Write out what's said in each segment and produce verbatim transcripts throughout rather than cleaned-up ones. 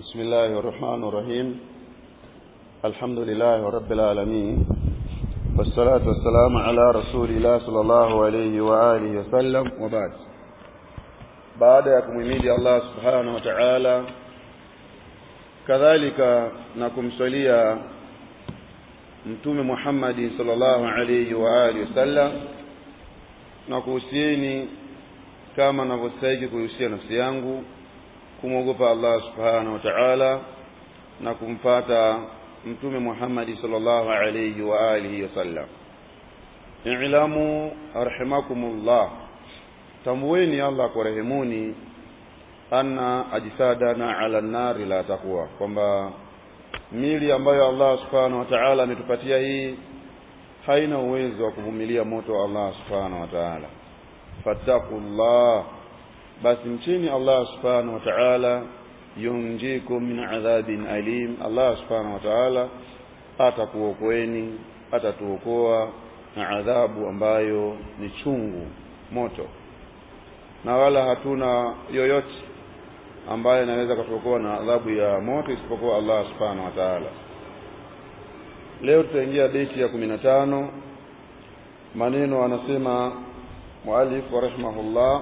بسم الله الرحمن الرحيم. الحمد لله رب العالمين، والصلاة والسلام على رسول الله صلى الله عليه وآله وسلم، وبعد. بعد ya kumhimidi Allah subhanahu wa ta'ala, kadhalika na kumsalia Mtume Muhammad sallallahu alayhi wa alihi wasallam, na kuhusieni kama ninavyostahili kuhusia nafsi yangu kumwogopa Allah subhanahu wa ta'ala na kumfuata Mtume Muhammad sallallahu alayhi wa alihi wasallam. I'lamu arhamakumullah, tambueni Allah kwa rehemuni, anna ajsadana ala an-nar la taqwa, kwamba mili ambayo Allah subhanahu wa ta'ala ametupatia hii haina uwezo wa kuvumilia moto wa Allah subhanahu wa ta'ala. Fattaqullah, basi mchini Allah subhanahu wa ta'ala, yunjikum min adhabin alim. Allah subhanahu wa ta'ala atakuokoeni, atatuokoa na adhabu ambayo ni chungu, moto, na wala hatuna yoyote ambaye anaweza kutuokoa na adhabu ya moto isipokuwa Allah subhanahu wa ta'ala. Leo tutaingia beti ya kumi na tano. Maneno anasema muallif wa rahimahullah: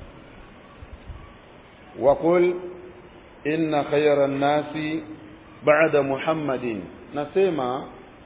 وقل إن خير الناس بعد محمد. nasema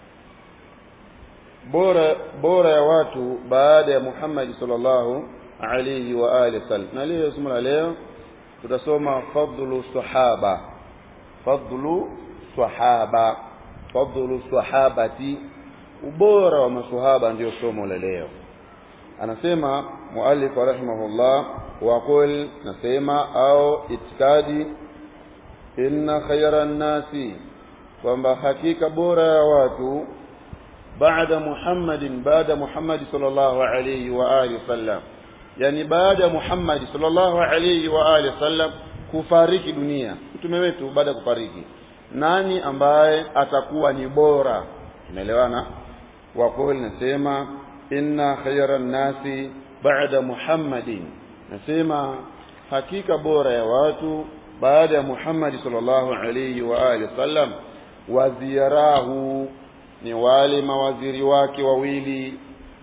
bora bora ya watu baada ya Muhammad sallallahu alayhi wa alihi wasallam. Na leo somo la leo tutasoma fadlu sahaba, fadlu sahaba, fadlu sahabati, ubora wa maswahaba, ndio somo la leo. Anasema muallif rahimahullah: waqul, nasema au itikadi, inna khayran nasi, kwamba hakika bora ya watu baada Muhammadin, baada Muhammad sallallahu alayhi wa alihi wasallam, yani baada Muhammad sallallahu alayhi wa alihi wasallam kufariki dunia, mtume wetu baada ya kufariki, nani ambaye atakuwa ni bora? Tumeelewana? Waqul, nasema inna khayran nasi baada Muhammadin, nasema hakika bora ya watu baada ya Muhammad sallallahu alayhi wa alihi wasallam, wazirahu, ni wale mawaziri wake wawili,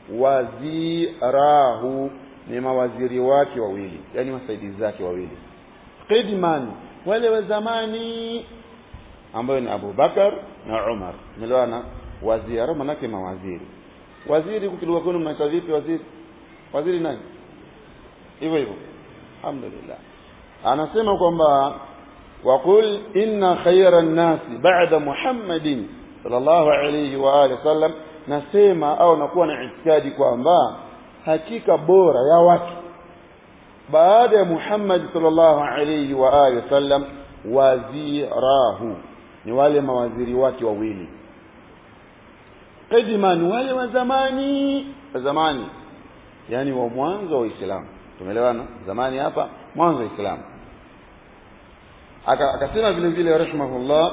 wazirahu ni mawaziri wake wawili, yani wasaidizi wake wawili, qidman, wale wa zamani ambao ni Abu Bakar na Umar. Umeelewana? Wazira manake mawaziri. Waziri kukilugha kwenu mnaita vipi waziri? Waziri nani? Hivyo hivyo. Alhamdulillah. Anasema kwamba waqul inna khayran nasi ba'da Muhammadin sallallahu alayhi wa alihi wasallam, nasema au nakuwa na itikadi kwamba hakika bora ya watu baada ya Muhammad sallallahu alayhi wa alihi wasallam, wazirahu, ni wale mawaziri wake wawili, qadiman, wale wa zamani, wa zamani yani wa mwanzo wa Uislamu. Tumeelewana? Zamani hapa mwanzo wa Uislamu. Akasema vile vile rahimahullah,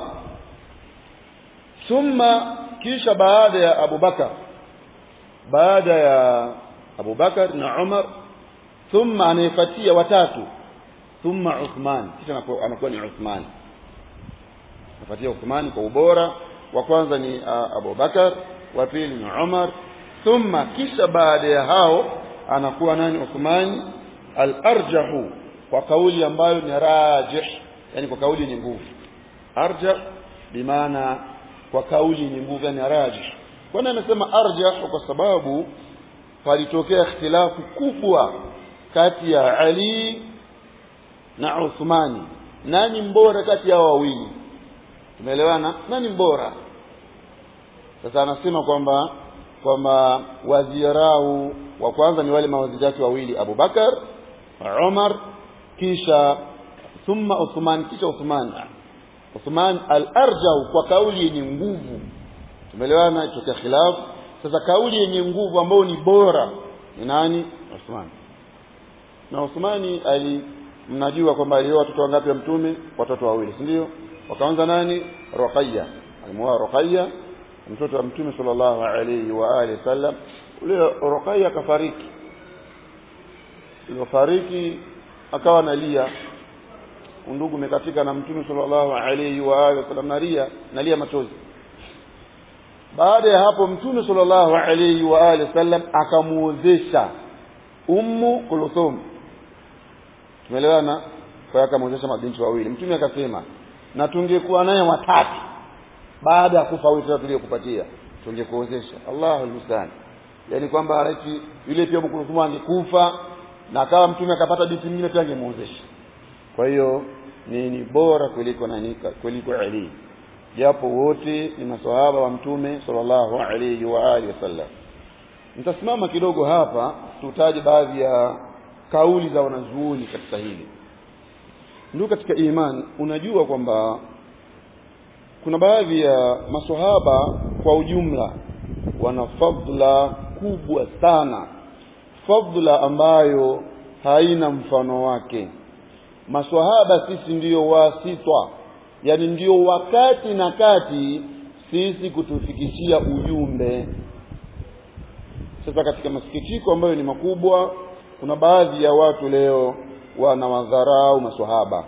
thumma, kisha baada ya Abu Bakar, baada ya Abu Bakar na Umar, thumma anayefuatia watatu, thumma Uthman, kisha anakuwa ni Uthman, anafuatia Uthman kwa ubora. Wa kwanza ni Abu Bakar, wa pili ni Umar, thumma, kisha baada ya hao anakuwa nani? Uthman. Al-arjahu, kwa kauli ambayo ni rajih, yani kwa kauli ni nguvu. Arjah bimaana kwa kauli ni nguvu, yani rajih. Kwa nini amesema arjah? Kwa sababu palitokea ikhtilafu kubwa kati ya Ali na Uthman, nani mbora kati ya wawili? Tumeelewana? Nani mbora? Sasa anasema kwamba kwamba wazirau wa kwanza ni wale mawaziri wake wawili, Abu Bakar, Umar, kisha thumma Uthman, kisha Uthman. Uthman al-arjau, kwa kauli yenye nguvu. Tumeelewana? Itokea khilaf. Sasa kauli yenye nguvu ambayo ni bora ni nani? Uthman. Na Uthmani ali, mnajua kwamba alioa watoto wangapi wa mtume? Watoto wawili, si ndio? Wakaanza nani? Ruqayya, alimwoa Ruqayya mtoto wa mtume sallallahu alayhi wa alihi wasallam. Ule Ruqayya kafariki, ilifariki akawa analia, undugu umekatika na Mtume sallallahu alayhi wa alihi wasallam, nalia nalia machozi. Baada ya hapo Mtume sallallahu alayhi wa alihi wasallam akamuozesha Ummu Kulthum, tumeelewana? Kwa akamuozesha mabinti wawili. Mtume akasema, na tungekuwa naye watatu baada ya kufa wewe tuliyokupatia tungekuozesha. Allahu musta'an. Yani kwamba ati yule pia Ummu Kulthum angekufa na akawa Mtume akapata binti nyingine pia angemuozesha. Kwa hiyo ni, ni bora kuliko nani kuliko Ali, japo wote ni maswahaba wa Mtume sallallahu alayhi wa alihi wasallam. Nitasimama kidogo hapa tutaje baadhi ya kauli za wanazuoni katika hili. Ndio katika imani unajua kwamba kuna baadhi ya maswahaba kwa ujumla wana fadhila kubwa sana, fadhila ambayo haina mfano wake. Maswahaba sisi ndiyo wasitwa, yani ndiyo wakati na kati sisi kutufikishia ujumbe. Sasa katika masikitiko ambayo ni makubwa, kuna baadhi ya watu leo wanawadharau maswahaba.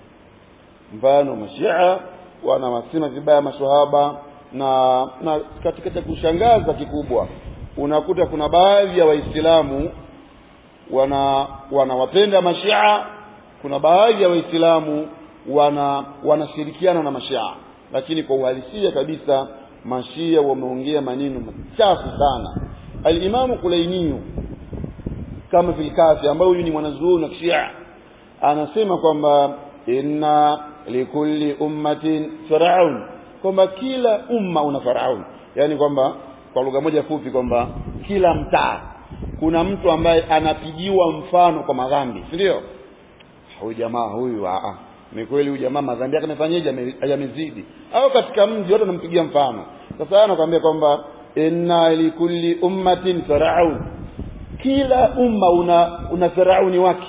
Mfano Mashia wanawasema vibaya maswahaba, na na katika cha kushangaza kikubwa unakuta kuna baadhi ya Waislamu wana wanawapenda Mashia, kuna baadhi ya Waislamu wana wanashirikiana na Mashia, lakini kwa uhalisia kabisa Mashia wameongea maneno machafu sana. Al-Imam Kulaini kama fil Kafi, ambaye huyu ni mwanazuoni wa Shia, anasema kwamba inna likulli ummatin faraun, kwamba kila umma una faraun. Yani kwamba kwa lugha moja fupi kwamba kila mtaa kuna mtu ambaye anapigiwa mfano kwa madhambi, ndio huyu jamaa huyu. A ni kweli huyu jamaa madhambi yake amefanyaje, yamezidi, au katika mji wote anampigia mfano. Sasa anakuambia kwamba inna likulli ummatin faraun, kila umma una una farauni wake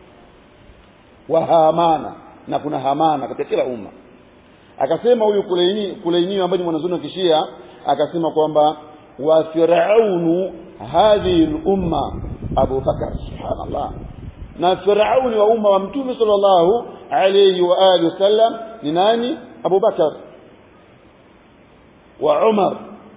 wa hamana, na kuna hamana katika kila umma. Akasema huyu Kulaini Kulaini ambaye ni mwanazuoni wa Kishia, akasema kwamba wa faraunu hadhihi al-umma Abu Bakar. Subhanallah. Na farauni wa umma wa Mtume sallallahu alayhi wa alihi wasallam ni nani? Abu Bakar wa Umar.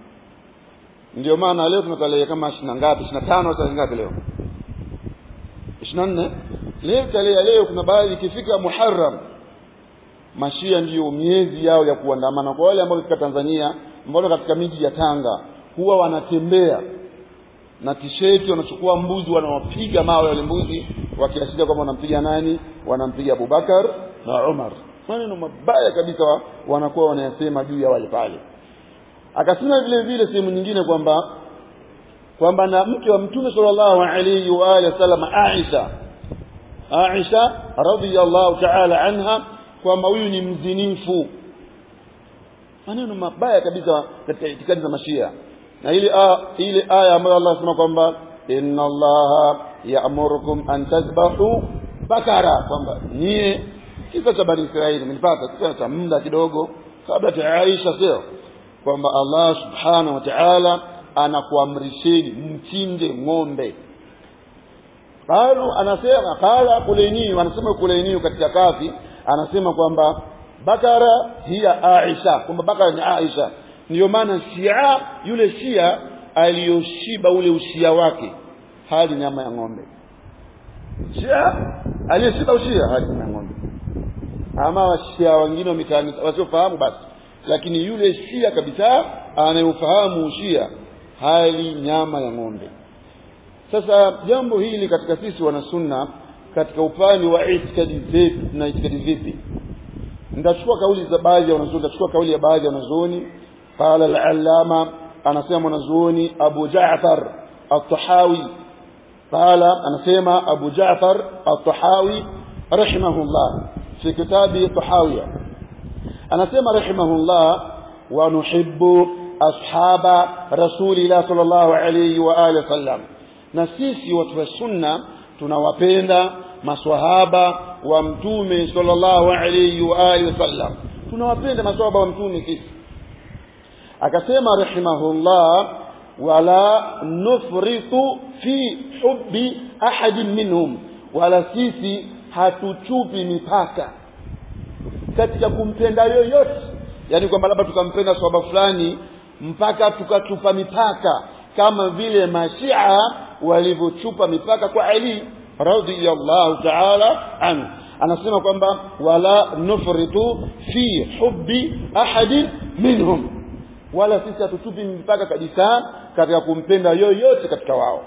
Ndio maana leo tunatalia kama ishirini ngapi, ishirini na tano au ngapi leo, ishirini na nne leo talia. Leo kuna baadhi ikifika Muharram, Mashia ndio miezi yao ya kuandamana. Kwa wale ambao katika Tanzania, mbona katika miji ya Tanga huwa wanatembea na tisheti, wanachukua mbuzi wanawapiga mawe wale mbuzi, wakiashiria kwamba wanampiga nani? Wanampiga Abubakar na Umar. Maneno mabaya kabisa wanakuwa wanayasema juu ya wale pale. Akasema vile vile sehemu nyingine kwamba kwamba na mke wa Mtume sallallahu alayhi wa alihi wasallam Aisha Aisha radhiyallahu ta'ala anha, kwamba huyu ni mzinifu. Maneno mabaya kabisa katika itikadi za Mashia. Na ile ile aya ambayo Allah anasema kwamba inna Allaha ya'murukum an tazbahu bakara, kwamba nie kisa cha Bani Israeli mlipata kisa cha muda kidogo kabla ya Aisha, sio kwamba Allah subhanahu wa ta'ala anakuamrisheni mchinje ng'ombe. Hayo anasema qala Kulaini, anasema Kulaini katika Kafi, anasema kwamba bakara hiya Aisha, kwamba bakara ni Aisha. Ndio maana Shia, yule Shia aliyoshiba ule ushia wake hali nyama ya ng'ombe. Shia aliyeshiba ushia hali nyama ya ng'ombe. Ama Washia wengine wa mitaani wasiofahamu basi, lakini yule Shia kabisa anayefahamu ushia hali nyama ya ng'ombe. Sasa jambo hili katika sisi wana sunna, katika upande wa itikadi zetu na itikadi vipi, ndachukua kauli za baadhi ya wanazuoni, ndachukua kauli ya baadhi ya wanazuoni. Qala al-allama, anasema mwanazuoni Abu Ja'far at-Tahawi, qala anasema Abu Ja'far at-Tahawi rahimahullah fi kitabi Tahawiya, anasema rahimahullah, wa nuhibbu ashaba rasulillah sallallahu alayhi wa alihi wasallam, na sisi watu wa sunna tunawapenda maswahaba wa Mtume sallallahu alayhi wa alihi wasallam, tunawapenda maswahaba wa Mtume sisi. Akasema rahimahullah, wala nufritu fi hubbi ahadin minhum, wala sisi hatuchupi mipaka katika kumpenda yoyote, yani kwamba labda tukampenda sahaba fulani mpaka tukatupa mipaka kama vile mashia walivyochupa mipaka kwa Ali radhiyallahu ta'ala anhu. Anasema kwamba wala nufritu fi hubbi ahadin minhum, wala sisi hatutupi mipaka kabisa katika kumpenda yoyote katika wao.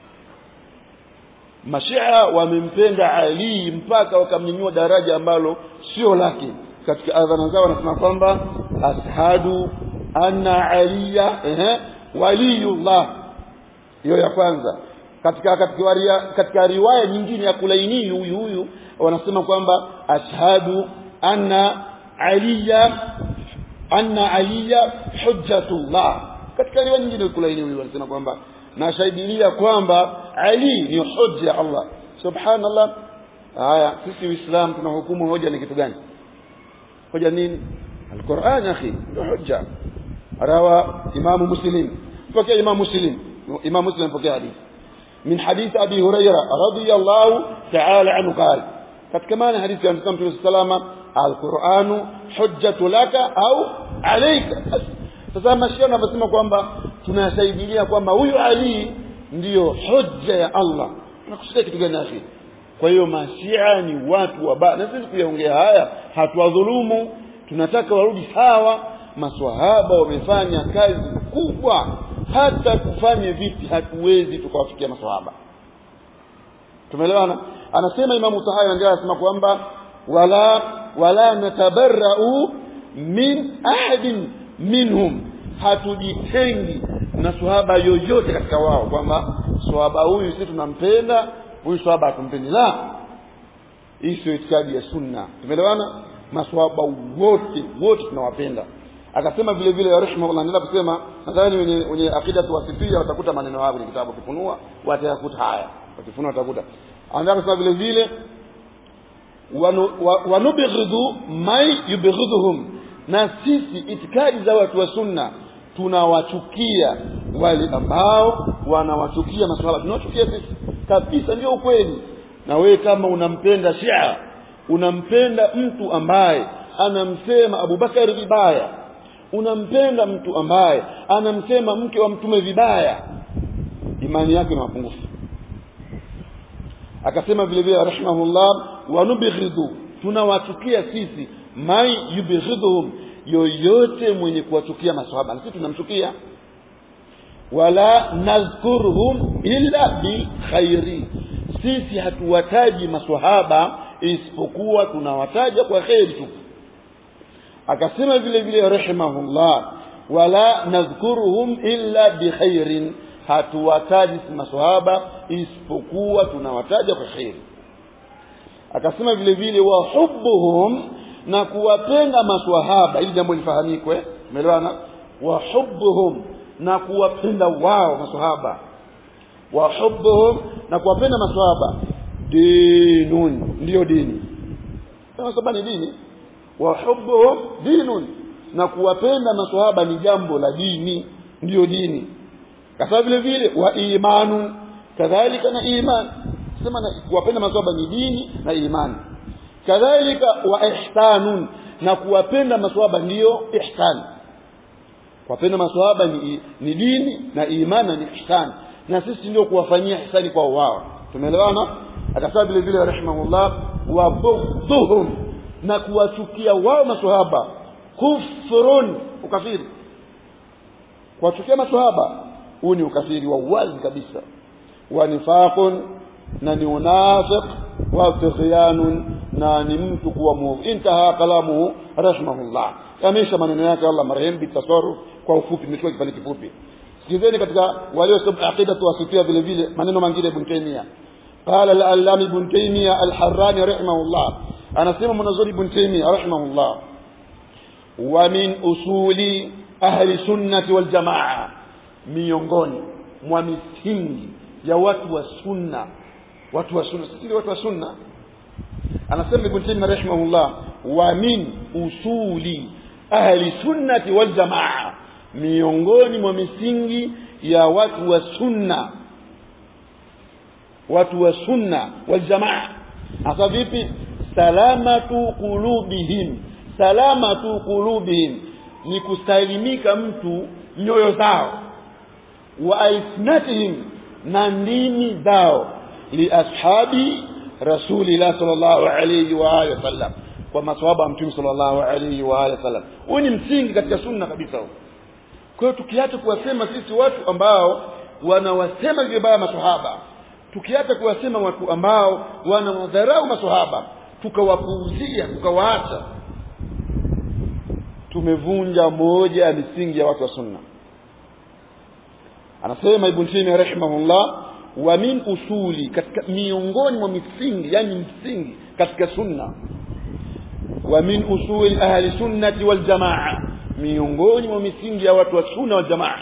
Mashia wamempenda Ali mpaka wakamnyanyua daraja ambalo sio lake. Katika adhana zao wanasema kwamba ashhadu anna aliya eh waliyullah. Hiyo ya kwanza. Katika katika riwaya, katika riwaya nyingine ya Kulaini huyu huyu wanasema kwamba ashhadu anna aliya anna aliya hujjatullah. Katika riwaya nyingine ya Kulaini huyu wanasema kwamba nashahidia kwamba Ali ni hujja ya Allah. Subhanallah. Haya, sisi Uislamu tunahukumu hoja ni kitu gani? Hoja nini? Al-Qur'an akhi ndio hujja. Rawa Imam Muslim, pokea Imam Muslim, Imam Muslim pokea hadithi min hadith Abi Hurairah radhiyallahu ta'ala anhu qala, katika maana hadithi ya Mtume sallallahu al-Qur'anu hujjatu laka au alayka. Sasa mashia wanasema kwamba tunasaidia kwamba huyu Ali ndiyo hujja ya Allah. Tunakusudia kitu gani akhi? Kwa hiyo mashia ni watu wabaya, na sisi kuyaongea haya hatuwadhulumu, tunataka warudi sawa. Maswahaba wamefanya kazi kubwa, hata kufanye vipi hatuwezi tukawafikia maswahaba. Tumeelewana? Anasema Imam Tahawi ndio anasema kwamba wala wala natabarra'u min ahadin minhum, hatujitengi na swahaba yoyote katika wao, kwamba swahaba huyu sisi tunampenda, huyu swahaba hatumpendi. La, hii sio itikadi ya sunna. Tumeelewana? Maswahaba wote wote tunawapenda. Akasema vile vile rahimahullah, ndio kusema nadhani wenye wenye akida tuwasifia watakuta maneno hayo kwenye kitabu Kifunua, watayakuta haya, wakifunua watakuta. Anataka kusema vile vile wanubghidhu may yubghidhuhum, na sisi itikadi za watu wa sunna tunawachukia wale ambao wanawachukia maswahaba. Tunawachukia sisi kabisa, ndio ukweli. Na wewe kama unampenda Shia, unampenda mtu ambaye anamsema Abu Bakar vibaya, unampenda mtu ambaye anamsema mke wa Mtume vibaya, imani yake ni mapungufu. Akasema vile vile rahimahullah wanubghidhu, tunawachukia sisi mai yubghidhum, yoyote mwenye kuwachukia maswahaba sisi tunamchukia. Wala nazkuruhum illa bil khairi, sisi hatuwataji maswahaba isipokuwa tunawataja kwa khairi tu. Akasema vile vile rahimahullah wala nadhkuruhum illa bi khairin, hatuwataji maswahaba isipokuwa tunawataja kwa khairi. Akasema vile vile wa hubbuhum, na kuwapenda maswahaba, ili jambo lifahamikwe. Umeelewana? Wa hubbuhum, na kuwapenda wao maswahaba. Wa hubbuhum, na kuwapenda maswahaba dinun, ndio dini. Maswahaba ni dini. Wa hubbuhum dinun, na kuwapenda maswahaba ni jambo la dini, ndio dini. Kasa vile vile wa imanu, kadhalika na iman. Sema na kuwapenda maswahaba ni dini na imani. Kadhalika wa ihsanun, na kuwapenda maswahaba ndio ihsan. Kuwapenda maswahaba ni, ni dini na imani ni ihsan, na sisi ndio kuwafanyia ihsani kwa wao. Tumeelewana? Akasema vile vile rahimahullah wa bughdhuhum, na kuwachukia wao maswahaba kufrun, ukafiri. Kuwachukia maswahaba huu ni ukafiri wa wazi kabisa. Wa nifaqun, na ni unafiq. Wa tughyanun, na ni mtu kuwa muovu. Intaha kalamu rahimahullah, kamesha maneno yake Allah marehemu bitasarruf. Kwa ufupi nimetoa kipande kifupi. Sikizeni katika waliosoma aqida tuwasifia vile vile maneno mengine Ibn Taymiyyah. Qala al-Allama Ibn Taymiyyah al-Harrani rahimahullah, anasema mwanazuri Ibn Taymiyyah rahimahullah, wa min usuli ahli sunnati wal jamaa, miongoni mwa misingi ya watu wa sunna, watu wa sunna sisi watu wa sunna. Anasema Ibn Taymiyyah rahimahullah, wa min usuli ahli sunnati wal jamaa, miongoni mwa misingi ya watu wa sunna, watu wa sunna wal jamaa. Hasa vipi? Salamatu qulubihim, salamatu qulubihim ni kusalimika mtu nyoyo zao, wa alsinatihim na ndimi zao, li ashabi rasulillah sallallahu alayhi wa alihi wasallam, kwa maswahaba wa mtume sallallahu alayhi wa alihi wasallam. Huu ni msingi katika sunna kabisa. Kwa hiyo tukiacha kuwasema sisi watu ambao wanawasema vibaya maswahaba, tukiacha kuwasema watu ambao wanawadharau maswahaba, tukawapuuzia tukawaacha, tumevunja moja ya misingi ya watu wa sunna. Anasema Ibn Taymiyyah rahimahullah, wa min usuli, katika miongoni mwa misingi, yani msingi katika sunna, wa min usuli ahli sunnati wal jamaa, miongoni mwa misingi ya watu wa sunna wal jamaa,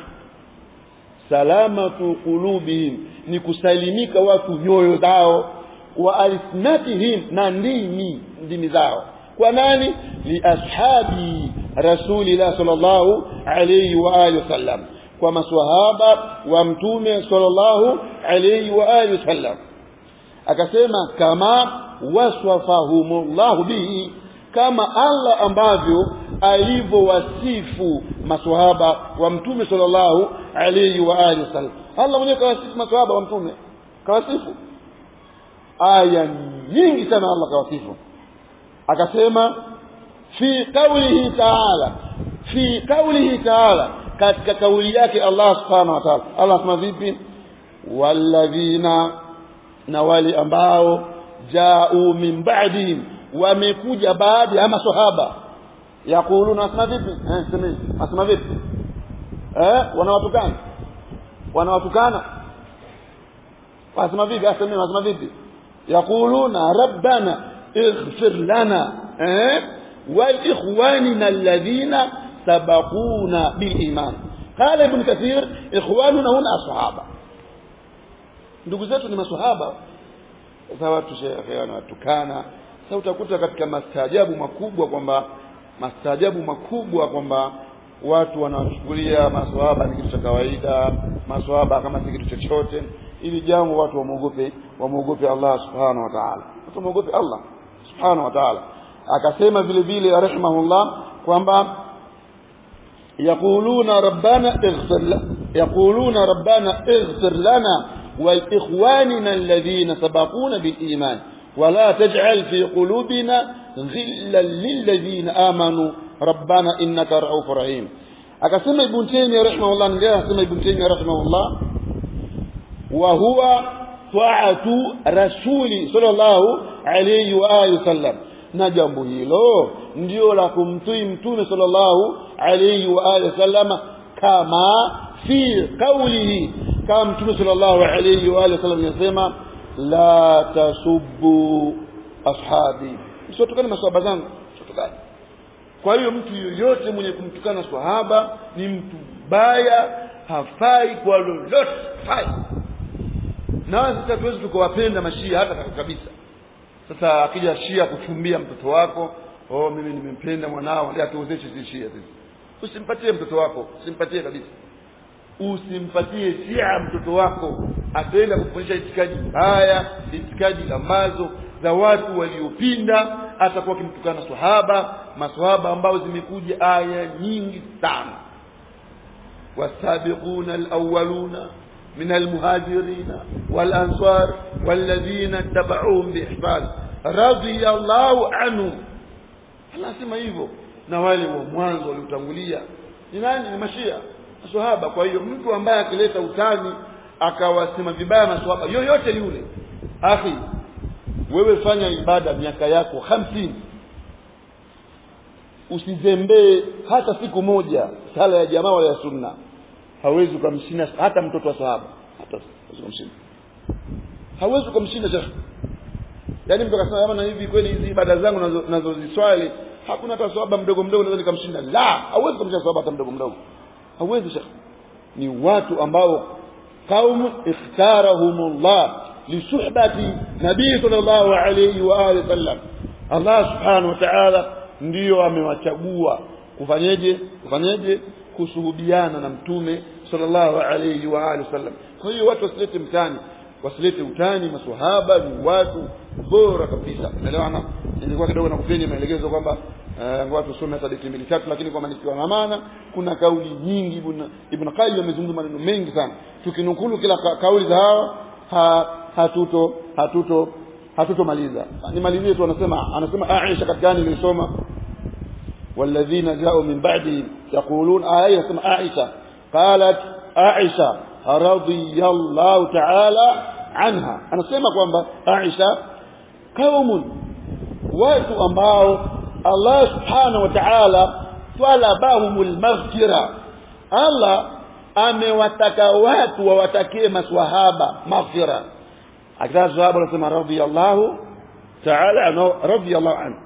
salamatu qulubihim ni kusalimika watu nyoyo zao, wa alsinatihim na ndimi ndimi zao. Kwa nani? Li ashabi rasulillah sallallahu alayhi wa alihi wasallam, kwa maswahaba wa mtume sallallahu alayhi wa alihi wasallam. Akasema kama waswafahumullahu bihi, kama Allah ambavyo alivyowasifu maswahaba wa mtume sallallahu alayhi wa alihi wasallam. Allah mwenyewe kawasifu maswahaba wa mtume, kawasifu aya nyingi sana Allah kawasifu. Akasema fi qawlihi ta'ala, fi qawlihi ta'ala, katika kauli yake Allah subhanahu wa ta'ala. Allah anasema vipi? Walladhina, na wale ambao ja'u min ba'dihim, wamekuja baada ya maswahaba, yaquluna, asma vipi? Eh sema asma vipi? Eh wanawatukana wanawatukana asma vipi? Asema asma vipi? yaquluna rabbana ighfir lana eh wa ikhwanina alladhina sabaquna bil iman. Qala Ibn Kathir, ikhwanuna huna ashabah, ndugu zetu ni maswahaba. Sasa watu shekhe wanatukana. Sasa utakuta katika mastaajabu makubwa kwamba mastaajabu makubwa kwamba watu wanachukulia maswahaba ni kitu cha kawaida, maswahaba kama si kitu chochote. Ili jambo watu wamuogope, wamuogope Allah subhanahu wa ta'ala, watu wamuogope Allah subhanahu wa ta'ala. Akasema vile vile rahimahullah kwamba yaquluna rabbana ighfir lana, yaquluna rabbana ighfir lana wa ikhwanina alladhina sabaquna bil iman wa la taj'al fi qulubina ghillan lil ladhina amanu rabbana innaka ra'ufur rahim. Akasema Ibn Taymiyyah rahimahullah, ndio akasema Ibn Taymiyyah rahimahullah, wa huwa ta'atu rasuli sallallahu alayhi wa alihi wasallam, na jambo hilo ndio la kumtii mtume sallallahu alayhi wa alihi wasallam, kama fi qawlihi, kama mtume sallallahu alayhi wa alihi wasallam yasema la tasubbu ashabi, usitukane maswahaba zangu, usitukane. Kwa hiyo mtu yoyote mwenye kumtukana swahaba ni mtu baya, hafai kwa lolote, hafai. Na sasa tuwezi tukawapenda mashia hata kabisa. Sasa akija shia kuchumbia mtoto wako, oh mimi nimempenda mwanao, ndio atuozeshe si shia sisi. Usimpatie mtoto wako, usimpatie kabisa. Usimpatie shia mtoto wako, ataenda kufundisha itikadi mbaya, itikadi ambazo za watu waliopinda, atakuwa kimtukana swahaba, maswahaba ambao zimekuja aya nyingi sana. wasabiquna alawwaluna من المهاجرين والأنصار والذين اتبعوهم بإحسان رضي الله عنهم. Allah sema hivyo, na wale wa mwanzo waliotangulia ni nani? Ni mashia, maswahaba. Kwa hiyo mtu ambaye akileta utani akawasema vibaya maswahaba yoyote yule, akhi wewe fanya ibada miaka yako hamsini, usizembee hata siku moja sala ya jamaa wala ya sunna. Hawezi kumshinda hata mtoto wa sahaba, hata hawezi kumshinda, hawezi kumshinda shekhi. Yaani mtu akasema na hivi kweli hizi ibada zangu nazoziswali hakuna hata sahaba mdogo mdogo naweza nikamshinda. La, hawezi kumshinda sahaba hata mdogo mdogo, hawezi shekhi. Ni watu ambao qaum ikhtarahumullah li suhbati nabii sallallahu alayhi wa alihi wasallam. Allah subhanahu wa ta'ala ndio amewachagua kufanyeje kufanyeje kusuhubiana na mtume sallallahu alayhi wa alihi wasallam. Kwa hiyo watu wasilete mtani, wasilete utani. Maswahaba ni watu bora kabisa, unaelewana. Nilikuwa kidogo nakupeni maelekezo kwamba eh watu tusome hata dakika mbili tatu, lakini kwa maana na maana kuna kauli nyingi. Ibn Ibn Qayyim amezungumza maneno mengi sana, tukinukulu kila ka, kauli za hawa ha, hatuto hatuto hatutomaliza. Nimalizie tu, anasema anasema Aisha katika nilisoma walladhina ja'u min ba'di yaqulun, aya inasema Aisha qalat Aisha radhiyallahu ta'ala anha, anasema kwamba Aisha kaumun, watu ambao Allah subhanahu wa ta'ala talabahumul maghfira, Allah amewataka watu wawatakie maswahaba maghfira. Akitaka sahaba anasema radhiyallahu ta'ala radhiyallahu anhu,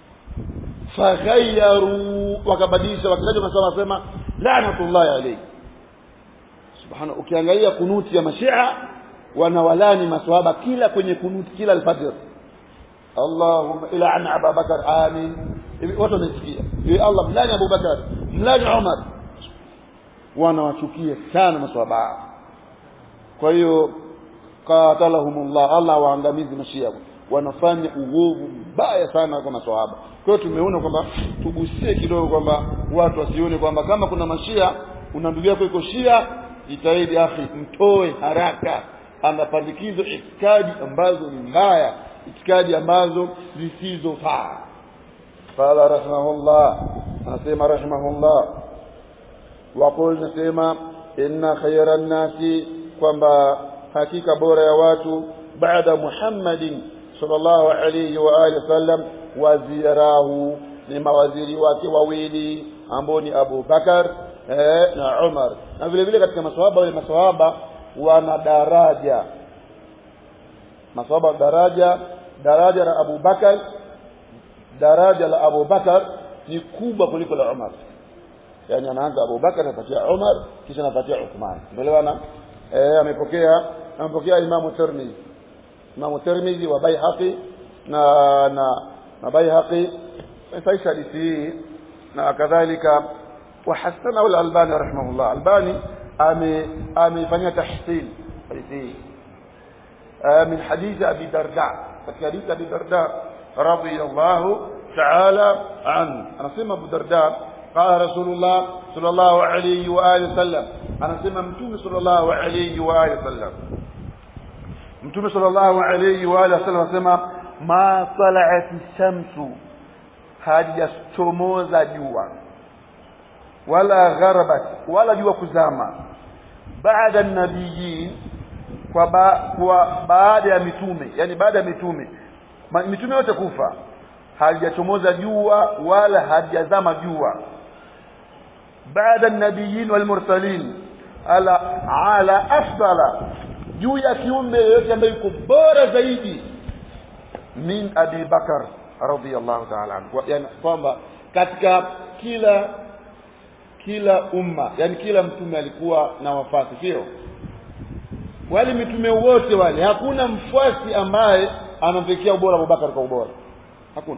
faghayyaru, wakabadilisha wakaja maswahaba wasema la'natullahi alayhi. Subhana, ukiangalia kunuti ya mashia wanawalani maswahaba kila kwenye kunuti, kila al-fajr, Allahumma ila an Abu Bakar amin, watu wanasikia ya Allah mlani Abu Bakar mlani Umar, wanawachukia sana maswahaba. Kwa hiyo qatalahumullah, Allah waangamizi mashia, wanafanya uovu mbaya sana kwa maswahaba. Kwa hiyo tumeona kwamba tugusie kidogo kwamba watu wasione kwamba kama kuna mashia una ndugu yako iko shia, jitahidi akhi mtoe haraka, anapandikizo itikadi ambazo ni mbaya, itikadi ambazo zisizofaa. Qala rahimahullah, anasema rahimahullah, wa qulna sema inna khayran nasi, kwamba hakika bora ya watu baada Muhammadin sallallahu alayhi wa alihi wasallam wazirahu, ni mawaziri wake wawili ambao ni Abu Bakar eh, na Umar. Na vile vile katika maswahaba, wale maswahaba wana daraja, maswahaba daraja daraja la Abu Bakar, daraja la Abu Bakar ni kubwa kuliko la Umar. Yani anaanza Abu Bakar anapatia Umar kisha anapatia Uthman. Umeelewana? Eh, amepokea amepokea Imam Tirmidhi, Imam Tirmidhi wa Baihaqi na na na Baihaqi sahihi hadithi, na kadhalika wa hasana al-Albani rahimahullah. Albani ame amefanyia tahsin hadithi min hadith Abi Darda, hadith Abi Darda radiyallahu ta'ala an, anasema Abu Darda qala Rasulullah sallallahu alayhi wa alihi wasallam, anasema Mtume sallallahu alayhi wa alihi wasallam, Mtume sallallahu alayhi wa alihi wasallam anasema ma tala'ati shamsu, hajachomoza jua, wala gharabat, wala jua kuzama, baada an-nabiyyin, kwa ba, kwa baada ya mitume, yani baada ya mitume mitume wote kufa, hajachomoza jua wala hajazama jua, baada an-nabiyyin wal mursalin, ala ala afdala, juu ya kiumbe yote ambaye yuko bora zaidi, min Abi Bakar radhiyallahu ta'ala anhu. Yani kwamba katika kila kila umma, yani kila mtume alikuwa na wafasi, sio wale mitume wote wale, hakuna mfuasi ambaye anamfikia ubora Abu Bakar kwa ubora, hakuna,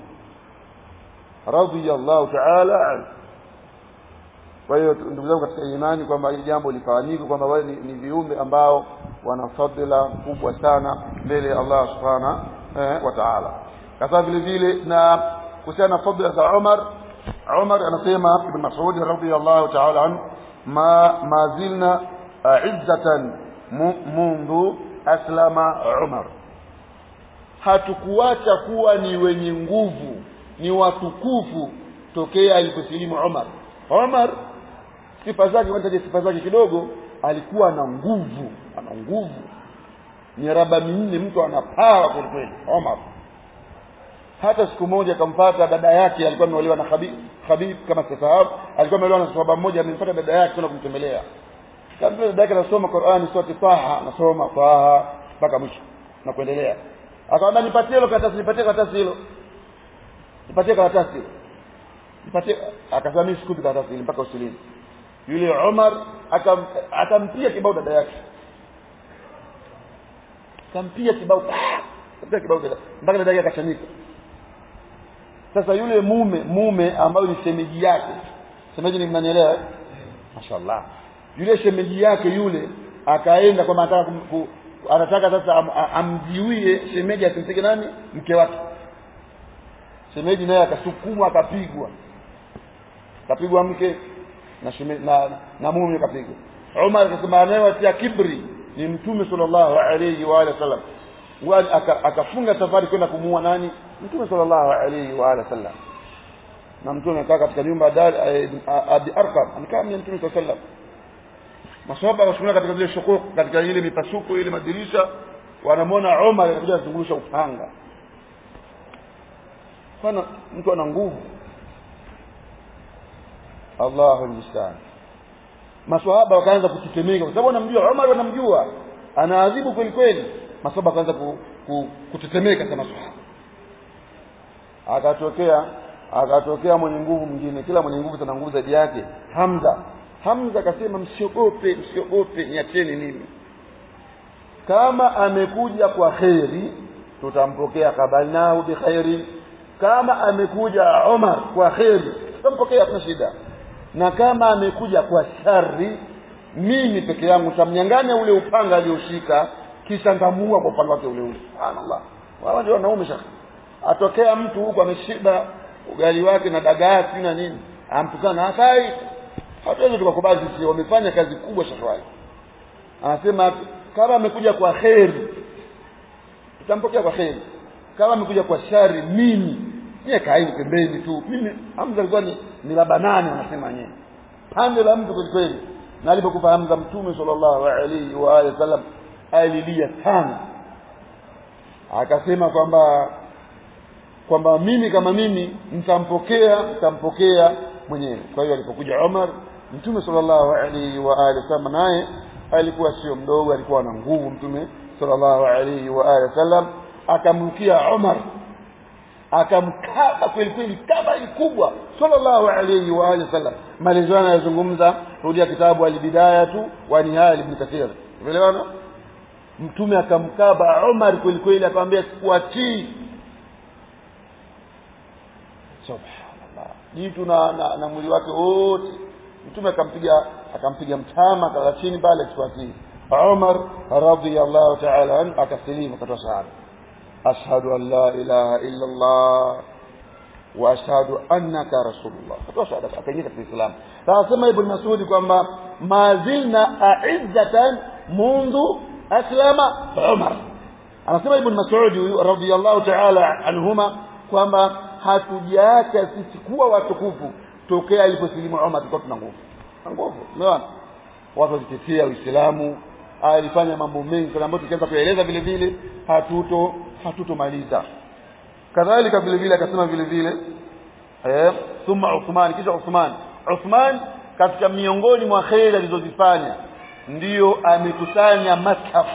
radhiyallahu ta'ala anhu. Kwa hiyo ndugu zangu katika imani, kwamba hili jambo lifanyike, kwamba wale ni, ni viumbe ambao wana fadhila kubwa sana mbele ya Allah subhanahu eh, wa ta'ala. Kasa vile vile na kuhusiana na fadhila za Umar, Umar anasema Ibn Mas'ud radhiyallahu ta'ala anhu, ma mazilna izzatan mundu aslama Umar, hatukuacha kuwa ni wenye nguvu, ni watukufu tokea aliposilimu Umar. Umar sifa zake, mtaje sifa zake kidogo, alikuwa na nguvu, ana nguvu, ni raba minne, mtu anapawa kwa kweli Umar. Hata siku moja akampata dada yake, alikuwa ameolewa na Khabib, Khabib kama sahaba, alikuwa ameolewa na sahaba mmoja, amempata dada yake kwenda kumtembelea. Kabla dada yake anasoma Qur'ani sura Taha, anasoma Taha mpaka mwisho na kuendelea. Akaambia nipatie hilo karatasi, nipatie karatasi hilo, nipatie karatasi hilo, nipatie. Akasema mimi sikupi karatasi hilo mpaka usilimu. Yule Umar akam akampia kibao dada yake, akampia kibao, akampia kibao mpaka dada yake akachanika. Sasa yule mume mume ambaye ni shemeji yake, shemeji ni mnanielewa, mashaallah, yule shemeji yake yule akaenda kwa anataka anataka sasa am, amjiwie shemeji asimpige nani, mke wake. shemeji naye akasukumwa akapigwa. Kapigwa mke na shemeji na, na mume kapigwa. Umar akasema anayewatia kibri ni Mtume sallallahu alayhi wa alihi wasallam. Wali akafunga safari kwenda kumuua nani? Mtume sallallahu alayhi wa alihi wasallam. Na Mtume akaa katika nyumba Dar Abi Arqam, amekaa na Mtume sallallahu alayhi wasallam. Maswahaba washuhudia katika zile shukuk, katika ile mipasuko ile madirisha, wanamwona Umar anakuja kuzungusha upanga. Kana mtu ana nguvu. Allahu musta'an. Maswahaba wakaanza kutetemeka kwa sababu wanamjua Umar, wanamjua anaadhibu kweli kweli. Maswahaba wakaanza ku, ku, kutetemeka kama maswahaba. Akatokea akatokea mwenye nguvu mwingine, kila mwenye nguvu ana nguvu zaidi yake. Hamza Hamza akasema msiogope, msiogope, niacheni mimi. Kama amekuja kwa khairi tutampokea, kabalnahu bi khairi. Kama amekuja Umar kwa khairi tutampokea kwa shida, na kama amekuja kwa shari mimi peke yangu tamnyang'anya ule upanga alioshika kisha ngamua kwa upanga wake ule ule. Subhanallah. Wao ndio wanaume shaka. Atokea mtu huko ameshiba ugali wake na dagaa na nini, amtukana hasai. Hatuwezi tukakubali sisi, wamefanya kazi kubwa shafai. Anasema kama amekuja kwa khairi tutampokea kwa khairi, kama amekuja kwa shari mimi yeye kaini pembeni tu. Mimi Hamza alikuwa ni, ni labanani anasema yeye. Pande la mtu kwa kweli. Na alipokufa Hamza Mtume sallallahu alaihi wa alihi wasallam alilia sana. Akasema kwamba kwamba mimi kama mimi nitampokea nitampokea mwenyewe. Kwa hiyo alipokuja Umar, Mtume sallallahu alaihi wa alihi wasallam naye alikuwa sio mdogo, alikuwa na nguvu. Mtume sallallahu alaihi wa alihi wasallam akamrukia Umar, akamkaba kweli kweli kaba kubwa sallallahu alaihi wa alihi wasallam. Maelezo yanayozungumza rudia kitabu al-Bidayatu wa Nihaya Ibn Kathir. Umeelewana? Mtume akamkaba Umar kweli kweli, akamwambia sikuachi. Subhanallah. Jitu na, na, na mwili wake wote. Mtume akampiga akampiga mtama kala chini pale sikuachi. Umar radhiyallahu ta'ala anhu akasilimu akatoa shahada, ashhadu an la ilaha illa Allah wa ashhadu annaka rasulullah. Akatoa shahada akaingia katika Islam. Anasema Ibn Mas'ud kwamba mazilna a'izzatan mundu aslama Umar. Anasema Ibn Mas'ud radhiyallahu ta'ala anhuma kwamba hatujaacha sisi kuwa watukufu tokea aliposilimu Umar. Tulikuwa tuna nguvu nguvu, umeona watu wakitetea Uislamu. Alifanya mambo mengi sana ambayo tukianza kueleza vile vile hatuto hatutomaliza. Kadhalika vile vile akasema vile vile eh thumma Uthman, kisha Uthman. Uthman katika miongoni mwa khairi alizozifanya ndio amekusanya mashaf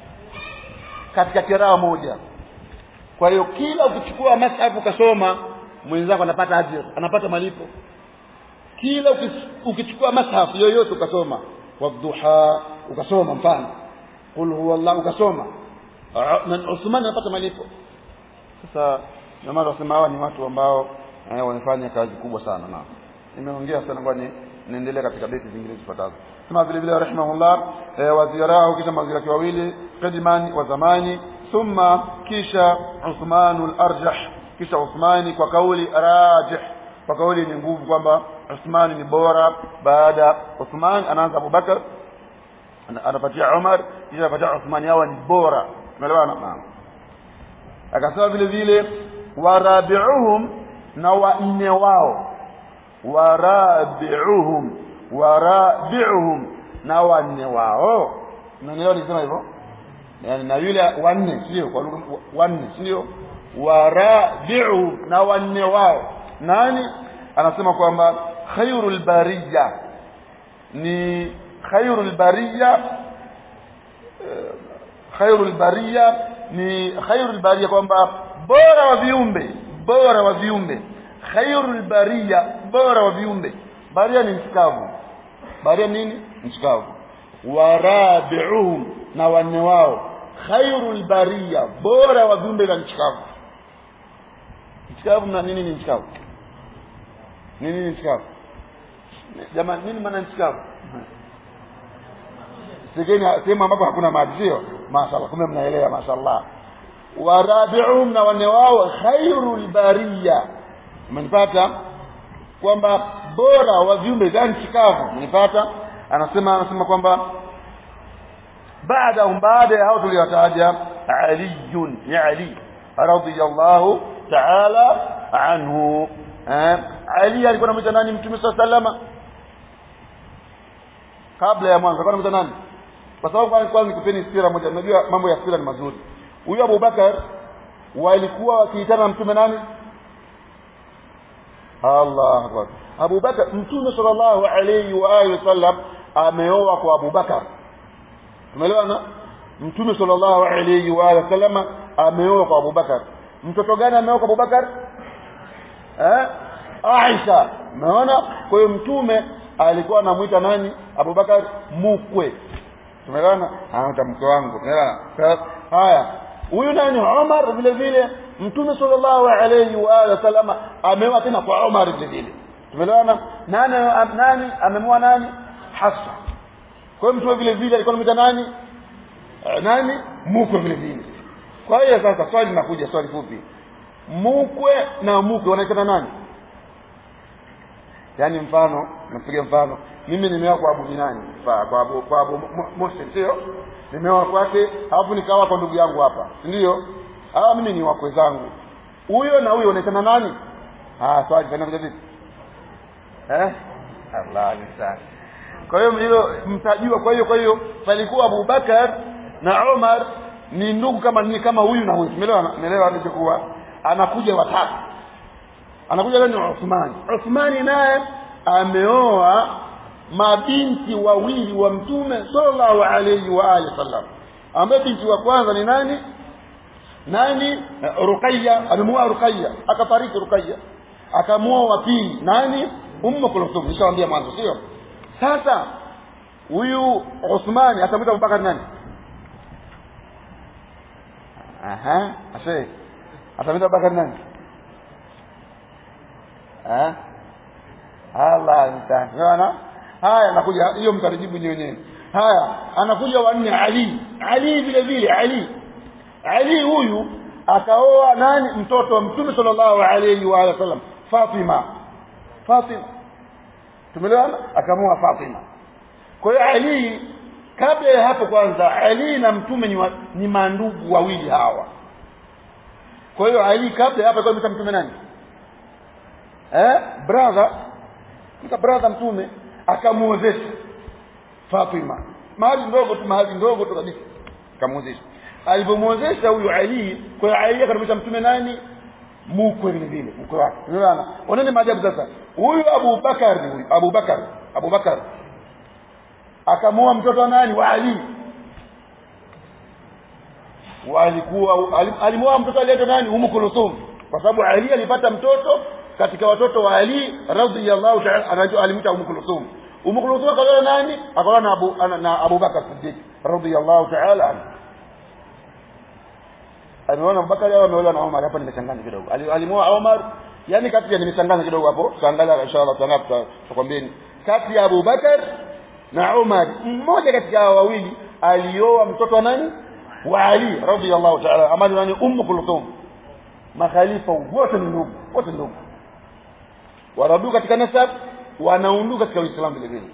katika kiraa moja. Kwa hiyo kila ukichukua mashaf ukasoma mwenzako anapata ajira, anapata malipo. Kila ukichukua mashaf yoyote ukasoma wadhuha ukasoma mfano qul huwallahu ukasoma, na Uthman anapata malipo. Sasa jamaa wasema hawa ni watu ambao eh, wanafanya kazi kubwa sana. Na nimeongea sana kwani niendelee katika beti zingine zifuatazo. Kama vile vile rahimahullah eh, wazirao kisha mazira kwa wawili qadiman wa zamani, thumma kisha Uthmanul arjah, kisha Uthmani kwa kauli rajih, kwa kauli ni nguvu kwamba Uthmani ni bora. Baada Uthman anaanza Abu Bakar, anapatia Umar, kisha anapatia Uthmani, hawa ni bora. Umeelewana? Naam. Akasema vile vile warabi'uhum, na wanne wao, warabi'uhum warabi'uhum, na wanne wao. Na leo nisema hivyo, yani na yule wanne sio kwa lugha wanne sio warabi'uhum, na wanne wao. Nani? Anasema kwamba khairul bariyya ni khairul bariyya khairul bariyya ni khairul bariyya kwamba bora wa viumbe, bora wa viumbe. Khairul bariyya, bora wa viumbe. Bariyya ni mshikavu. Bariyya nini? Mshikavu. Warabi'uhum, na wanne wao. Khairul bariyya, bora wa viumbe na mshikavu. Mshikavu na nini ni mshikavu? Nini ni mshikavu? Jamani, nini maana mshikavu? Sigeni sema ambapo hakuna maji sio? Mashaallah, kumbe mnaelewa mashaallah. Warabi'uhum, na wanne wao. Khairul bariyya, umenipata, kwamba bora wa viumbe gani chikavu, umenipata. Anasema anasema kwamba baada baada ya hao tuliyataja, aliyun ya ali radhiyallahu ta'ala anhu. eh Ali alikuwa anamuita nani Mtume sallallahu alayhi wasallam kabla ya mwanzo? Alikuwa anamuita nani? Kwa sababu kwa kwanza nikupeni sira moja, unajua mambo ya sira ni mazuri. Huyu Abu Bakar walikuwa wakiitana Mtume nani? Allah akbar. Abu Bakar, Mtume sallallahu alayhi wa alihi wasallam ameoa kwa Abu Bakar. Tumeelewana? Mtume sallallahu alayhi wa alihi wasallam ameoa kwa Abu Bakar. Mtoto gani ameoa kwa Abu Bakar? Eh? Aisha. Umeona? Kwa hiyo Mtume alikuwa anamuita nani? Abu Bakar mukwe. Tumeelewana? Anaita mke wangu. Tumeelewana? Haya. Huyu nani? Umar vile vile Mtume sallallahu alayhi wa alihi wasallam ameoa tena kwa Umar vile vile. Tumeelewana? Nani nani amemoa nani? Hafsa. Kwa hiyo Mtume vile vile alikuwa anamuita nani? Nani? Mukwe vile vile. Kwa hiyo sasa swali linakuja, swali fupi. Mukwe na mukwe wanaitana nani? Yaani mfano, napiga mfano. Mimi nimeoa kwa Abu Binani, kwa Abu kwa Abu Muslim, sio? Nimeoa kwake, alafu nikawa kwa ndugu yangu hapa. Ndio? Ah, mimi ni wakwe zangu. Huyo na huyo wanaitana nani? Ah, swali fanya vipi? Eh? Allah alisema. Kwa hiyo hilo mtajua. Kwa hiyo kwa hiyo palikuwa Abu Bakar na Umar ni ndugu kama ni kama huyu na huyu. Umeelewa? Umeelewa alichokuwa? Anakuja watatu. Anakuja leo ni Uthman. Uthman naye ameoa mabinti wawili wa Mtume sallallahu alayhi wa alihi wasallam. Ambaye binti wa kwanza ni nani? Nani? Ruqayya. Amemuoa Ruqayya, akafariki Ruqayya. Akamuoa wa pili nani? Ummu Kulthum. Nishawaambia mwanzo, sio? Sasa huyu Uthman atamwita Abu Bakar nani? Aha, ashe. Atamwita Abu Bakar nani? Eh? Allah mtahana. Haya anakuja, hiyo mtarijibu nyenyewe. Haya, anakuja wanne Ali. Ali vile vile Ali. Ali huyu akaoa nani? Mtoto wa Mtume sallallahu alayhi wa sallam, Fatima. Fatima. Tumeelewana? Akamoa Fatima. Kwa hiyo Ali kabla ya hapo, kwanza Ali na Mtume ni, wa, ni mandugu wawili hawa. Kwa hiyo Ali kabla ya hapo alikuwa mtu Mtume nani? Eh? Brother. Mka brother Mtume akamuozesha Fatima. Mahali ndogo tu, mahali ndogo tu kabisa. Akamuozesha. Alipomuozesha huyu Ali, kwa hiyo Ali akamwita Mtume nani? Mukwe vile vile, mkwe wake. Unaona? Oneni maajabu sasa. Huyu Abu Bakar ni huyu, Abu Bakar, Abu Bakar akamoa mtoto wa nani? Wa Ali. Walikuwa alimoa mtoto aliyeitwa nani? Ummu Kulthum. Kwa sababu Ali alipata mtoto katika watoto wa Ali radhiyallahu ta'ala, anajua alimta Ummu Kulthum. Ummu Kulthum akaoa nani? Akaoa na Abu na Abu Bakar Siddiq radhiyallahu ta'ala anhu. Aliona Abu Bakar au ameolewa na Umar? Hapa nimechanganya kidogo. Alimoa Umar, yani kati ya nimechanganya kidogo hapo. Tutaangalia inshallah tunafuta tukwambieni. Kati ya Abu Bakar na Umar, mmoja katika hao wawili alioa mtoto wa nani? Wa Ali radhiyallahu ta'ala, amani nani? Ummu Kulthum. Makhalifa wote ni ndugu, wote ndugu. Warabu katika nasab, wanaunduka katika Uislamu vile vile.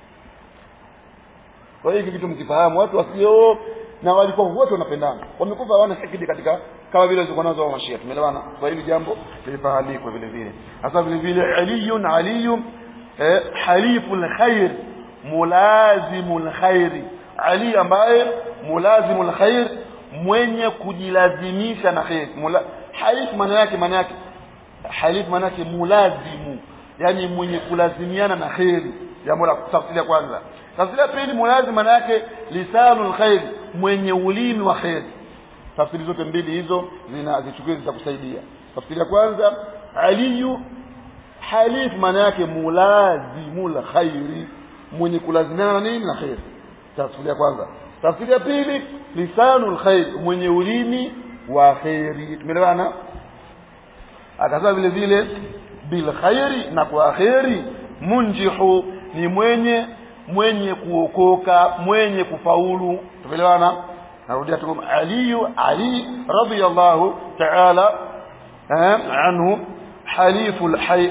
Kwa hiyo kitu mkifahamu, watu wasio na walikuwa wote wanapendana. Wamekufa hawana shakidi katika kama vile zilikuwa nazo wa Mashia. Tumeelewana? Kwa hiyo jambo lilifahamika vile vile. Hasa vile vile aliyun aliyum eh, haliful khair, mulazimul khairi. Ali ambaye mulazimul khair, mwenye kujilazimisha na khair. Mula, halif maana yake maana yake halif maana yake mulazimu, yani mwenye kulazimiana na khairi. Jambo la tafsiri ya kwanza. Tafsiri ya pili, mulazim maana yake lisanul khair, mwenye ulimi wa khair. Tafsiri zote mbili hizo zinazichukua zitakusaidia. Tafsiri ya kwanza, aliyu halif maana yake mulazimul khairi, mwenye kulazimiana na nini? Na khair. Tafsiri ya kwanza. Tafsiri ya pili, lisanul khair, mwenye ulimi wa khairi. Tumeelewana? Akasema vile vile bil khairi, na kwa khairi, munjihu, ni mwenye mwenye kuokoka, mwenye kufaulu. Tumeelewana? Narudia tu, aliyu Ali radhiyallahu ta'ala anhu haliful hay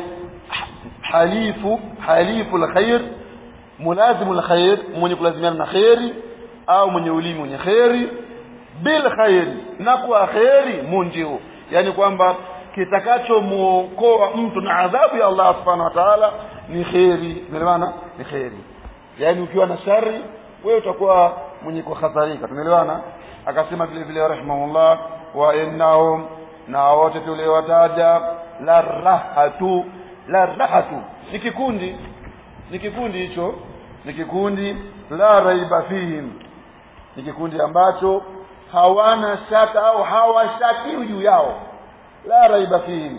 halifu haliful khair mulazimul khair mwenye kulazimiana na khairi au mwenye ulimi mwenye khairi bil khair na kwa khairi munjiu yani kwamba kitakacho muokoa mtu na adhabu ya Allah subhanahu wa ta'ala ni khairi umeelewana ni khairi yani ukiwa na shari wewe utakuwa mwenye kuhatarika tumeelewana akasema vile vile rahimahullah wa innahum na wote tuliowataja la rahatu la rahatu ni kikundi ni kikundi hicho ni kikundi la raiba fihim ni kikundi ambacho hawana shaka au hawashaki juu yao la raiba fihim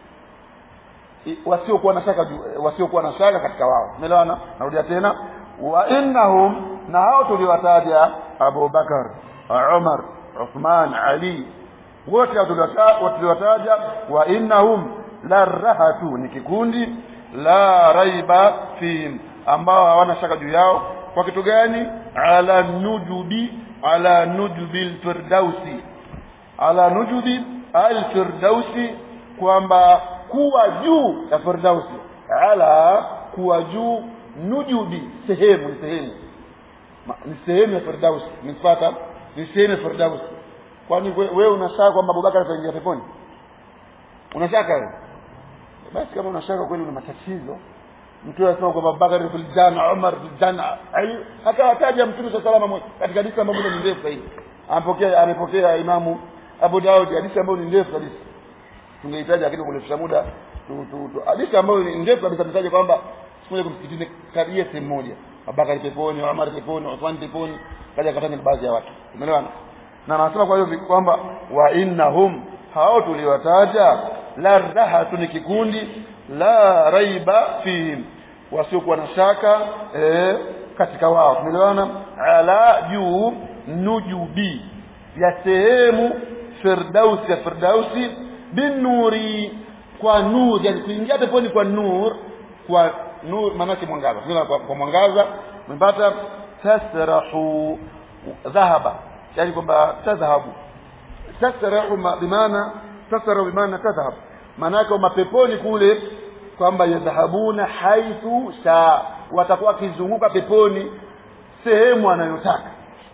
wasiokuwa na shaka wasiokuwa na shaka katika wao umeelewana narudia tena wa innahum na hao tuliwataja Abu Bakar Umar Uthman Ali wote tuliwataja wa innahum la rahatu ni kikundi la raiba fihim ambao hawana shaka juu yao kwa kitu gani ala nujubi ala nujubil firdausi ala nujubi al firdausi kwamba kuwa juu ya firdausi ala kuwa juu nujubi sehemu ni sehemu ni sehemu ya firdausi msipata ni sehemu ya firdausi kwani wewe unashaka kwamba Abubakar ataingia peponi unashaka wewe basi kama unashaka kweli una matatizo mtu anasema kwamba Abubakar fil janna Umar fil janna ali akawataja mtume sallallahu alayhi wasallam katika hadithi ambayo ni ndefu zaidi amepokea amepokea Imamu Abu Daud hadithi ambayo ni ndefu kabisa tungehitaji lakini kulefisha muda tu tu hadithi ambayo ni ndefu kabisa mtaje kwamba siku kumsikitini karibia sehemu moja Abubakar peponi Umar peponi Uthman peponi kaja katani baadhi ya watu umeelewana na anasema kwa hiyo kwamba wa innahum hao tuliwataja la rahatu ni kikundi la raiba fihim wasiokuwa na shaka eh, katika wao tumeelewana ala juu nujubi ya sehemu firdausi ya firdausi binuri kwa nur yani kuingia peponi kwa nur kwa nur maana yake mwangaza kwa, kwa mwangaza mpata tasrahu dhahaba yani kwamba tadhhabu tasrahu bimaana tasrahu bimaana tadhhab maana yake mapeponi kule kwamba yadhhabuna haithu sha watakuwa kizunguka peponi sehemu anayotaka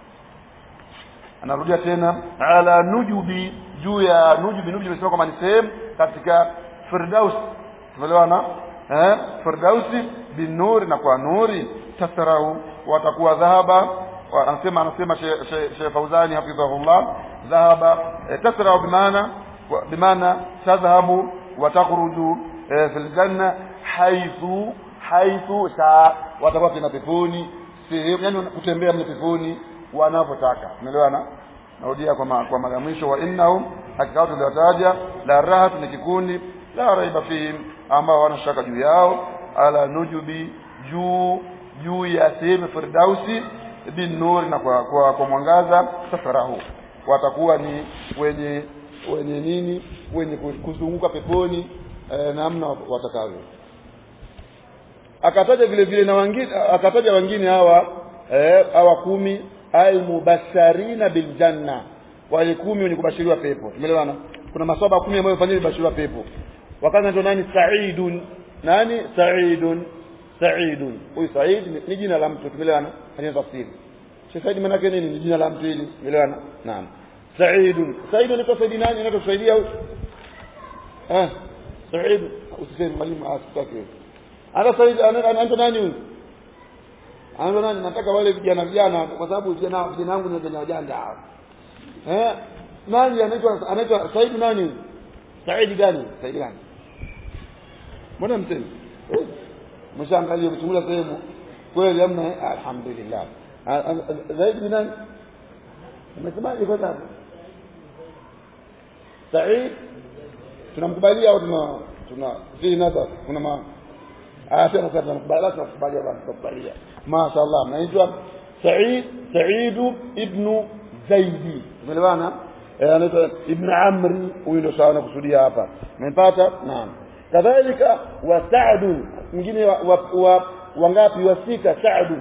anarudia tena ala nujubi juu ya nujubi nujubi imesema kama ni sehemu katika firdaus tumeelewana eh firdausi binuri na kwa nuri tasrahu watakuwa dhahaba anasema anasema Sheikh Fauzani hafidhahullah dhahaba tasrahu bimaana bimaana tadhhabu wa takhruju fil janna haythu haythu sa watakuwa kina peponi sehemu yani kutembea mle peponi wanavyotaka umeelewana narudia kwa ma, kwa mara mwisho wa innahum hakika tuliwataja la rahat ni kikundi la raiba fihim ambao wana shaka juu yao ala nujubi juu juu ya sehemu firdausi bin nur na kwa kwa, kwa mwangaza safarahu watakuwa ni wenye wenye nini wenye kuzunguka peponi e, namna watakavyo akataja vile vile na wengine akataja wengine hawa eh hawa kumi al-mubashirina bil janna wale kumi wenye kubashiriwa pepo tumeelewana kuna maswahaba kumi ambao wamefanywa kubashiriwa pepo wakaanza ndo nani Saidun nani Saidun Saidun huyu Said ni jina la mtu tumeelewana hadi tafsiri Said maana yake nini ni jina la mtu hili tumeelewana naam Saidun Saidun ni Said nani anaitwa Saidia huyu eh Said usiseme mwalimu asitake ana Said anaitwa nani huyu anaitwa nani nataka wale vijana vijana kwa sababu vijana vijana wangu ni vijana wajanja eh nani anaitwa anaitwa Said nani Said gani Said gani mbona mtemi mshaangalia mchungula sehemu kweli amna alhamdulillah Said ni nani umesemaje kwa sababu Said tunamkubalia au tuna tuna fi nadhar kuna ma afya sasa tunamkubalia tunamkubalia bwana tunamkubalia mashaallah anaitwa Said Said ibn Zaidi umeelewana anaitwa ibn Amri huyo ndio sawa na kusudia hapa umepata naam kadhalika wa Sa'd mwingine wa wangapi wa sita Sa'd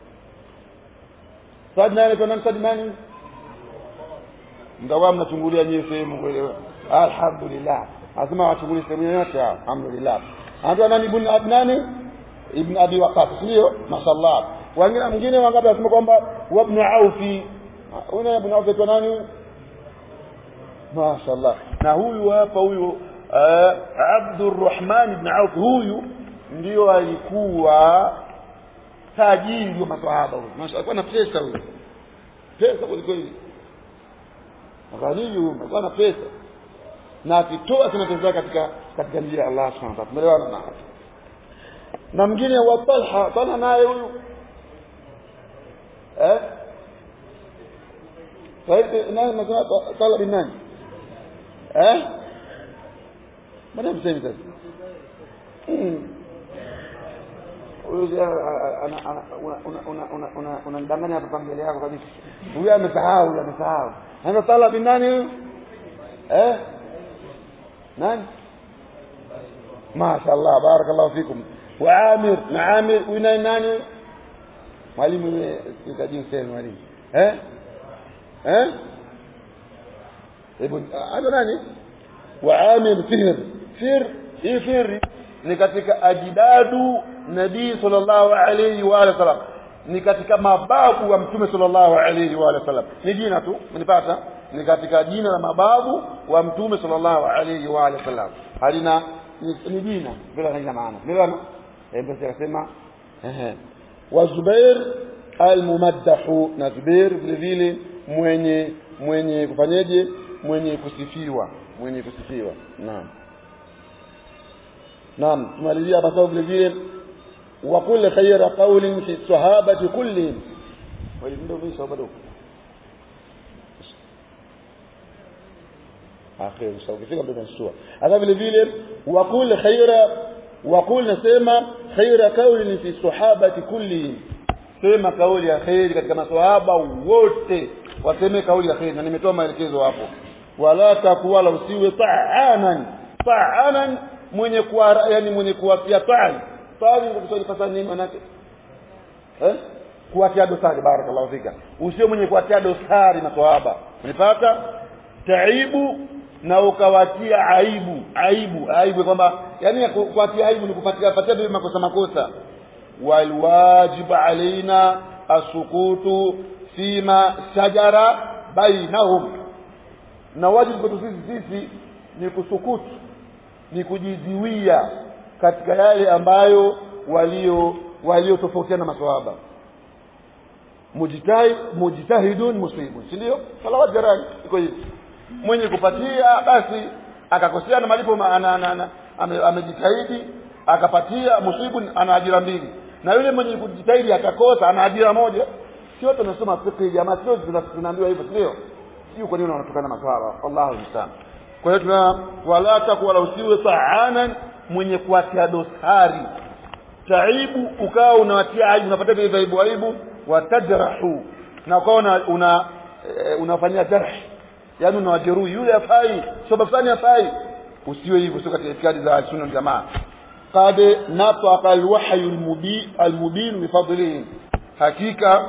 Sa'd nani kwa nani Sa'd nani ndawa mnachungulia nyinyi sehemu kuelewa alhamdulillah asema wachungulie sehemu yote. Alhamdulillah. Anatoa nani? Ibn Adnani ibn Abi Waqqas, ndio mashallah. Wengine mwingine wangapi asema kwamba ibn Aufi. Una ibn Aufi tu nani? Mashallah. Na huyu hapa huyu Abdurrahman ibn Auf, huyu ndio alikuwa tajiri wa maswahaba huyu. Mashallah, na pesa huyu. Pesa kuliko hivi. Ghani huyu, ana pesa. Na akitoa tunatazama katika katika njia ya Allah Subhanahu wa ta'ala. Tumeelewana na hapo. Na mwingine wa Talha, Talha naye huyu eh Said nani nasema Talha bin nani eh mbona msemi sasa huyu ana ana una una una unadanganya hapa mbele yako kabisa. Huyu amesahau, amesahau. Ana Talha bin nani eh nani mashaallah, barakallahu fikum. وعامر نعامر وين ناني mwalimu nikajin sema mwalimu eh eh ibn ado nani وعامر فهر فر hii firi ni katika ajdadu nabii sallallahu alayhi wa sallam, ni katika mababu wa mtume sallallahu alayhi wa sallam. Ni jina tu mnipata, ni katika jina la mababu wa mtume sallallahu alayhi wa sallam, halina ni jina bila haina maana. Bila basi akasema ehe wa Zubair al-Mumaddahu, na Zubair vile vile mwenye mwenye kufanyaje, mwenye kusifiwa, mwenye kusifiwa. Naam naam, tumalizia hapa vile vile wa kullu khayra qawlin fi sahabati kullihim. Wale ndio ni sababu akhir sababu kifika ndio tunasua hata vile vile wa kullu khayra وقول نسمع خير قول في الصحابه كلهم. sema kauli ya khair katika maswahaba wote, waseme kauli ya khair. Na nimetoa maelekezo hapo, wala takuwala usiwe ta'anan ta'anan, mwenye kuwa yani mwenye kuwatia ta'an ta'an kwa Kiswahili pasa nini maana yake eh kuwatia dosari. Barakallahu fika. Usiwe mwenye kuwatia dosari maswahaba, unipata taibu na ukawatia aibu aibu aibu, kwamba yani kuwatia aibu ni kupatia patia bila makosa makosa. Wal wajib alaina asukutu fima shajara bainahum, na wajibu kwetu sisi sisi ni kusukutu, ni kujiziwia katika yale ambayo walio walio tofautiana maswahaba. Mujtahid mujtahidun musibun, ndio salawat jarani iko hivi. Mwenye kupatia basi akakosea na malipo amejitahidi akapatia musibu ana ajira mbili, na yule mwenye kujitahidi akakosa ana ajira moja. Sio tunasoma fiqh jamaa, sio tunaambiwa hivyo, sio sio kwa nini wanatokana maswala. Allahu musta'an. Kwa hiyo tuna wala takuwa usiwe ta'anan, mwenye kuatia dosari taibu, ukao unawatia aibu, unapata vile aibu aibu, watajrahu, na ukao una una unafanyia jarh, yani unawajeruhi yule afai, sababu fulani afai. Usiwe hivyo, sio katika itikadi za sunna jamaa. qad nafaqa alwahyu almubin almubin bifadlihi, hakika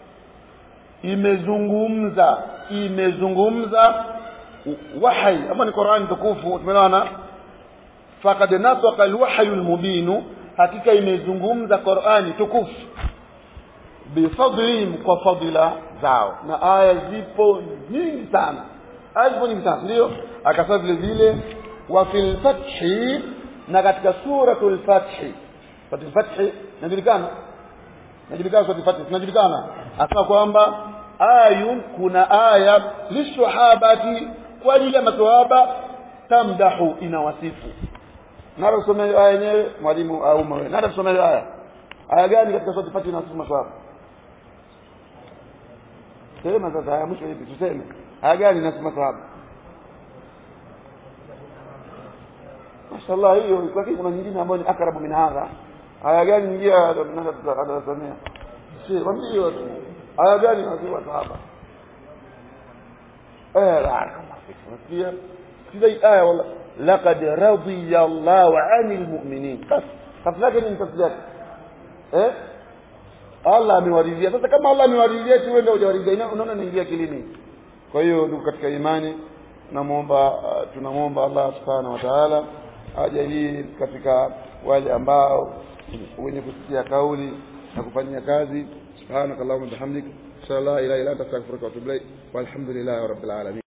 imezungumza imezungumza wahi ama ni Qur'an tukufu. Tumeona faqad nafaqa alwahyu almubin, hakika imezungumza Qur'ani tukufu bifadlihim, kwa fadila zao. Na aya zipo nyingi sana, aya zipo nyingi sana, ndio akasema vile vile wa fil fathi, na katika suratul fathi. Fatul fathi najulikana najulikana suratul fathi najulikana asema kwamba ayun, kuna aya liswahabati, kwa ajili ya maswahaba, tamdahu, inawasifu. Nada kusoma aya yenyewe mwalimu au mwe, nada kusoma aya aya gani katika suratul fathi inawasifu maswahaba? Sema sasa haya mwisho hivi tuseme aya gani inawasifu maswahaba? Mashallah, hiyo kwa kitu. Kuna nyingine ambayo ni akrabu min hadha. Aya gani nyingine tunaweza tukaangalia? Si wambio tu aya gani inawasifu maswahaba? eh barakallahu fikum. Pia kidai aya wala laqad radiyallahu 'anil mu'minin, bas tafsiri ni tafsiri eh Allah amewaridhia. Sasa kama Allah amewaridhia, wewe ndio hujawaridhia, unaona niingia kilini. Kwa hiyo ndugu katika imani, tunamuomba tunamuomba Allah subhanahu wa ta'ala ajalie katika wale ambao wenye kusikia kauli na kufanyia kazi. Subhanakallahumma bihamdik, la ilaha illa anta astaghfiruka wa atubu ilayk, walhamdulillahi rabbil alamin.